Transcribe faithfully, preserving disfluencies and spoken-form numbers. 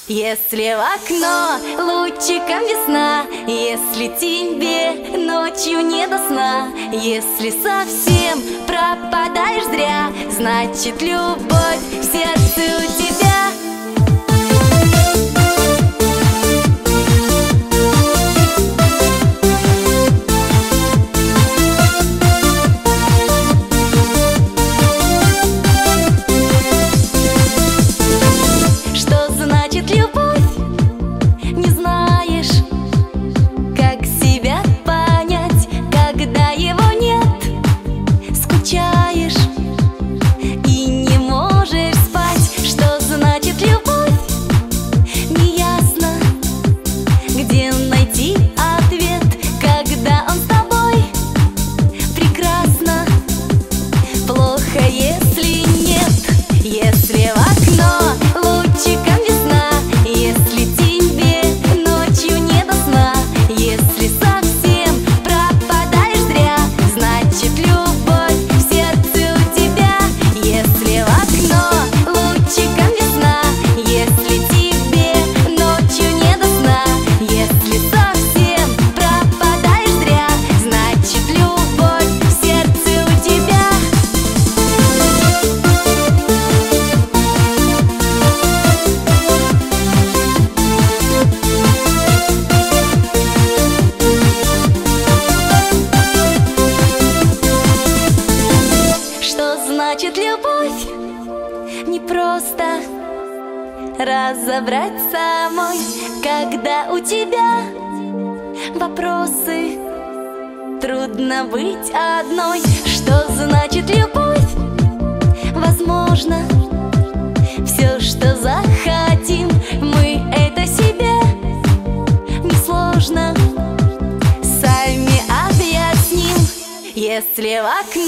Если в окно лучиком весна, если тебе ночью не до сна, если совсем пропадаешь зря, значит любовь в сердце у тебя. Значит, любовь не просто разобрать самой, когда у тебя вопросы, трудно быть одной. Что значит любовь? Возможно, все, что захотим, мы это себе несложно сами объясним. Если в окне